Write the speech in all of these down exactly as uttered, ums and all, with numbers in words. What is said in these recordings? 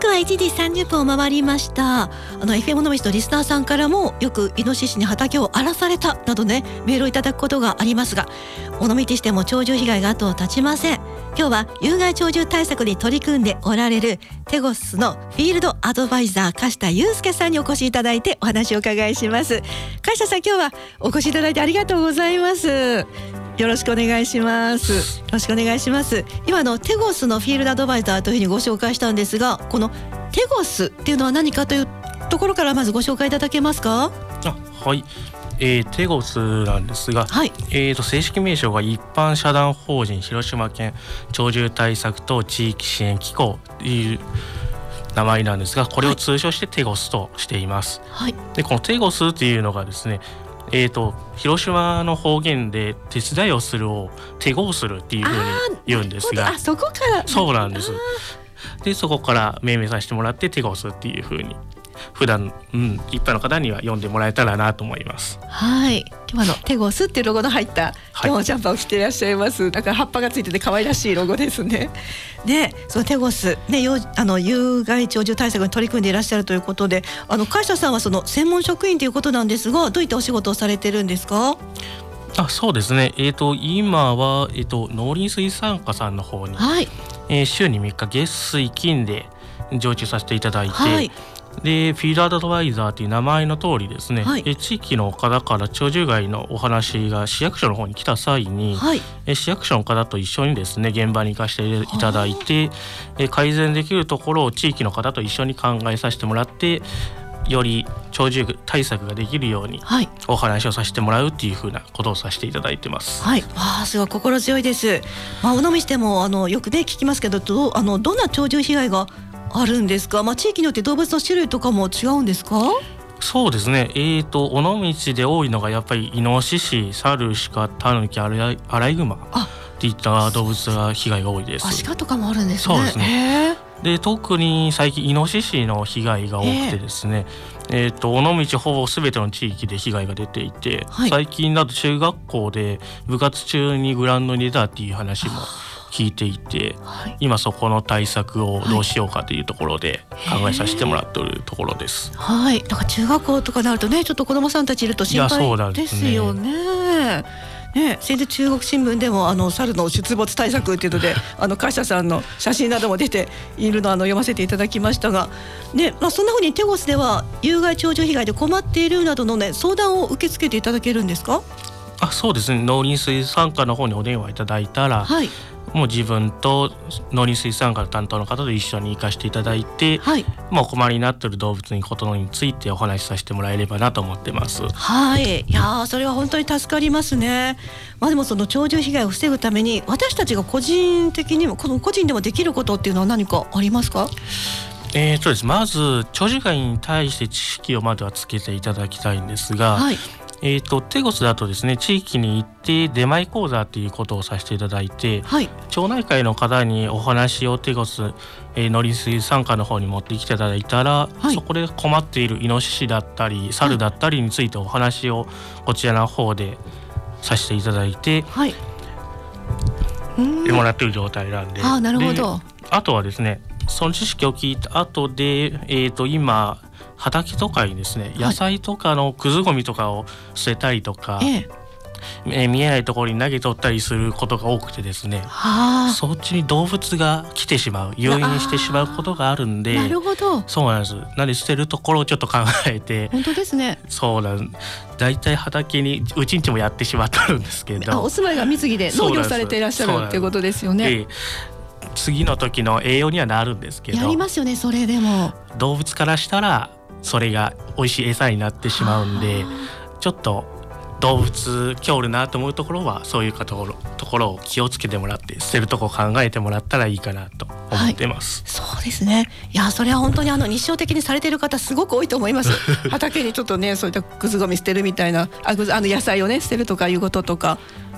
はいちじさんじゅっぷんを回りました。あの エフエム 尾道のリスナーさんからもよくイノシシに畑を荒らされたなどねメールをいただくことがありますが、尾道市でも鳥獣被害が後を絶ちません。今日は有害鳥獣対策に取り組んでおられるテゴスのフィールドアドバイザー樫田祐介さんにお越しいただいてお話をお伺いします。樫田さん、今日はお越しいただいてありがとうございます。よろしくお願いします。よろしくお願いします。今のテゴスのフィールドアドバイザーというふうにご紹介したんですが、このテゴスっていうのは何かというところからまずご紹介いただけますか？ あ、はい、えー、テゴスなんですが、はい、えー、と正式名称が一般社団法人広島県鳥獣対策と地域支援機構という名前なんですが、これを通称してテゴスとしています。はい、でこのテゴスっていうのがですね、えー、と広島の方言で手伝いをするを手合するっていうふうに言うんですが、 あ、そこからそうなんです。でそこから命名させてもらってテゴスっていうふうに普段、うん、一般の方には読んでもらえたらなと思います。 はい、今日のテゴスっていうロゴの入った今日のジャンパーを着ていらっしゃいます。だから葉っぱがついてて可愛らしいロゴですね。でそのテゴス、ね、よあの有害鳥獣対策に取り組んでいらっしゃるということで、あの樫田さんはその専門職員ということなんですが、どういったお仕事をされてるんですか？ あ、そうですね、えー、と今は、えー、と農林水産課さんの方に、はい、えー、週にみっか月水金で常駐させていただいて、はい、でフィールドアドバイザーという名前の通りですね、はい、え地域の方から鳥獣害のお話が市役所の方に来た際に、はい、え市役所の方と一緒にですね現場に行かせていただいて、え改善できるところを地域の方と一緒に考えさせてもらって、より鳥獣対策ができるようにお話をさせてもらうっていう風なことをさせていただいてます。 はい、わあ、すごい心強いです。まあ、尾道でもあのよくね聞きますけど、どあのどんな鳥獣被害があるんですか？まあ、地域によって動物の種類とかも違うんですか？ そうですね、えーと尾道で多いのがやっぱりイノシシ、サル、シカ、タヌキ、アライアライグマっていった動物が被害が多いです。 あ、シカとかもあるんですね。 そうですね。で特に最近イノシシの被害が多くてですね、えー、と尾道ほぼ全ての地域で被害が出ていて、はい、最近だと中学校で部活中にグラウンドに出たっていう話も聞いていて、はい、今そこの対策をどうしようかというところで考えさせてもらっているところです。 はい、だから中学校とかになるとね、ちょっと子どもさんたちいると心配ですよね。ね、先日中国新聞でもあの猿の出没対策っていうのであの樫田さんの写真なども出ているのをあの読ませていただきましたが、ね、まあ、そんな風にテゴスでは有害鳥獣被害で困っているなどの、ね、相談を受け付けていただけるんですか？ あ、そうですね、農林水産課の方にお電話いただいたら、はい、もう自分と農林水産課の担当の方と一緒に行かせていただいて、はい、もうお困りになっている動物にことについてお話しさせてもらえればなと思ってます。 はい、いやそれは本当に助かりますね。まあ、でもその鳥獣被害を防ぐために私たちが個人的にもこの個人でもできることっていうのは何かありますか？ えー、そうです。まず鳥獣害に対して知識をまずはつけていただきたいんですが、はい、えー、とテゴスだとですね、地域に行って出前講座っていうことをさせていただいて、はい、町内会の方にお話をテゴス、えー、農林水産課の方に持ってきていただいたら、はい、そこで困っているイノシシだったりサルだったりについてお話をこちらの方でさせていただいて、はい、もらっている状態なんで、 あ、なるほど。 あとはですね、その知識を聞いた後で、えー、と今畑とかにですね、野菜とかのくずごみとかを捨てたりとか、えええー、見えないところに投げとったりすることが多くてですね、そっちに動物が来てしまう、誘引してしまうことがあるんで。 なるほど。 そうなんです。なので捨てるところをちょっと考えて。 本当ですね。 そうなん、だいたい畑にうちんちもやってしまってるんですけど、 あ、お住まいが水着で農業されていらっしゃるっていうことですよね。 次の時の栄養にはなるんですけど、 やりますよね。それでも動物からしたらそれが美味しい餌になってしまうんで、ちょっと動物今日おるなと思うところはそういうところ、ところを気をつけてもらって捨てるとこを考えてもらったらいいかなと思ってます。 はい、そうですね。いや、それは本当にあの日常的にされている方すごく多いと思います。畑にちょっとね、そういったくずごみ捨てるみたいな、あ、あの野菜をね捨てるとかいうこととか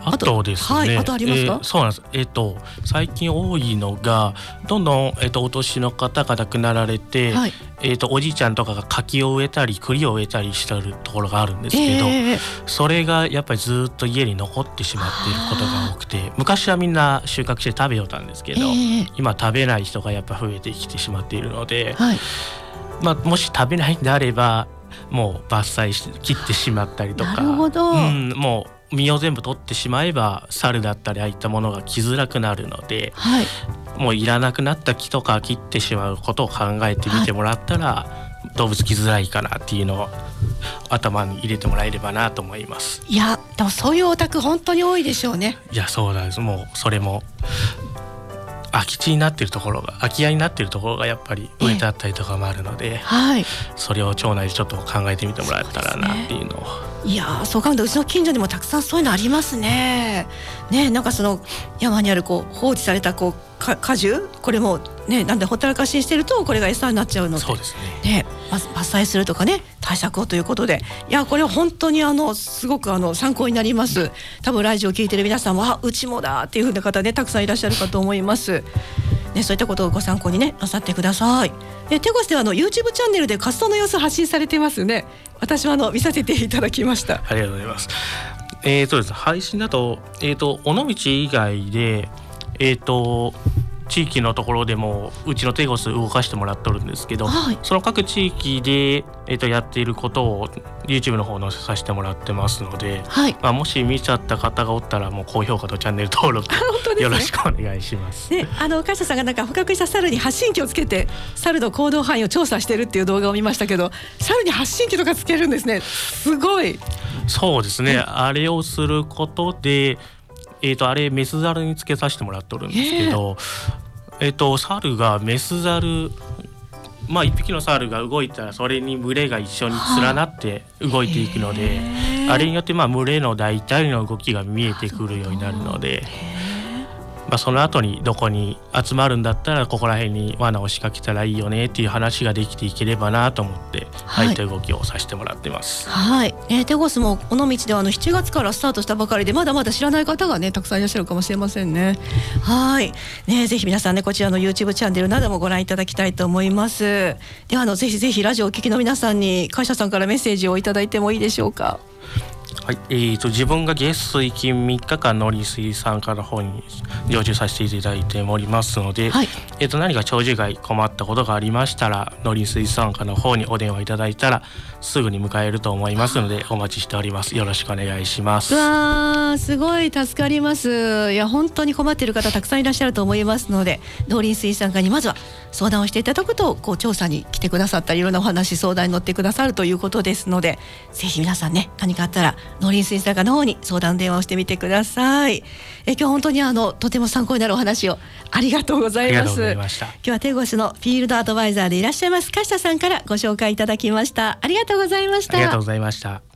あとですね、はい、 あとありますか？ えー、そうなんです。えっ、ー、と最近多いのがどんどん、えー、とお年の方が亡くなられて、はい、えー、とおじいちゃんとかが柿を植えたり栗を植えたりしてるところがあるんですけど、えー、それがやっぱりずっと家に残ってしまっていることが多くて、昔はみんな収穫して食べようたんですけど、えー、今食べない人がやっぱ増えてきてしまっているので、はい、まあ、もし食べないんであればもう伐採して切ってしまったりとか、 なるほど、 うん、もう実を全部取ってしまえば猿だったりああいったものが来づらくなるので、はい、もういらなくなった木とか切ってしまうことを考えてみてもらったら、はい、動物来づらいかなっていうのを頭に入れてもらえればなと思います。 いやでもそういうお宅本当に多いでしょうね。 いやそうなんです。もうそれも空き地になっているところが空き家になっているところがやっぱり植えてあったりとかもあるので、えーはい、それを町内でちょっと考えてみてもらえたらなっていうのを。 いやそう考えるとうちの近所にもたくさんそういうのありますね。ね、なんかその山にあるこう放置されたこうか果樹、これもね、なんでほったらかしにしてるとこれが餌になっちゃうので、 そうですね。 ね、伐採するとかね、対策をということで、いやこれは本当にあのすごくあの参考になります。多分ラジオを聞いてる皆さんもあうちもだっていう風な方ねたくさんいらっしゃるかと思います。ね、そういったことをご参考にねなさってください。え手越ではあの YouTube チャンネルで活動の様子を発信されてますね。私はあの見させていただきました。 ありがとうございます。えーとですね、配信だと、えーと尾道以外で、えーと地域のところでもうちのテゴス動かしてもらってるんですけど、はい、その各地域で、えー、とやっていることを YouTube の方載せさせてもらってますので、はい、まあ、もし見ちゃった方がおったらもう高評価とチャンネル登録よろしくお願いします。 ね、あの会社さんがなんか捕獲した猿に発信機をつけて猿の行動範囲を調査してるっていう動画を見ましたけど、猿に発信機とかつけるんですね。すごい。 そうですね、あれをすることでえー、とあれメスザルにつけさせてもらってるんですけど、えー、えーと猿がメスザル、まあ一匹の猿が動いたらそれに群れが一緒に連なって動いていくので、あれによってまあ群れの大体の動きが見えてくるようになるので、まあ、その後にどこに集まるんだったらここら辺に罠を仕掛けたらいいよねっていう話ができていければなと思ってああいった動きをさせてもらってます。 はい、えー、テゴスも尾道ではあのしちがつからスタートしたばかりでまだまだ知らない方がねたくさんいらっしゃるかもしれませんね。はい、ね、ぜひ皆さんねこちらの YouTube チャンネルなどもご覧いただきたいと思います。ではあのぜひぜひラジオをお聞きの皆さんに会社さんからメッセージをいただいてもいいでしょうか。 はい、えー、と自分が月水金みっかかん農林水産課の方に常駐させていただいておりますので、はい、えー、と何か長寿害困ったことがありましたら農林水産課の方にお電話いただいたらすぐに迎えると思いますのでお待ちしております。よろしくお願いします。 うわーすごい助かります。いや本当に困っている方たくさんいらっしゃると思いますので農林水産課にまずは相談をしていただくとこう調査に来てくださったりいろんなお話相談に乗ってくださるということですので、ぜひ皆さんね何かあったら農林水産課の方に相談電話をしてみてください。え今日本当にあのとても参考になるお話をありがとうございます。 ありがとうございました。 今日は手越のフィールドアドバイザーでいらっしゃいます梶田さんからご紹介いただきました。ありがとうございました。 ありがとうございました。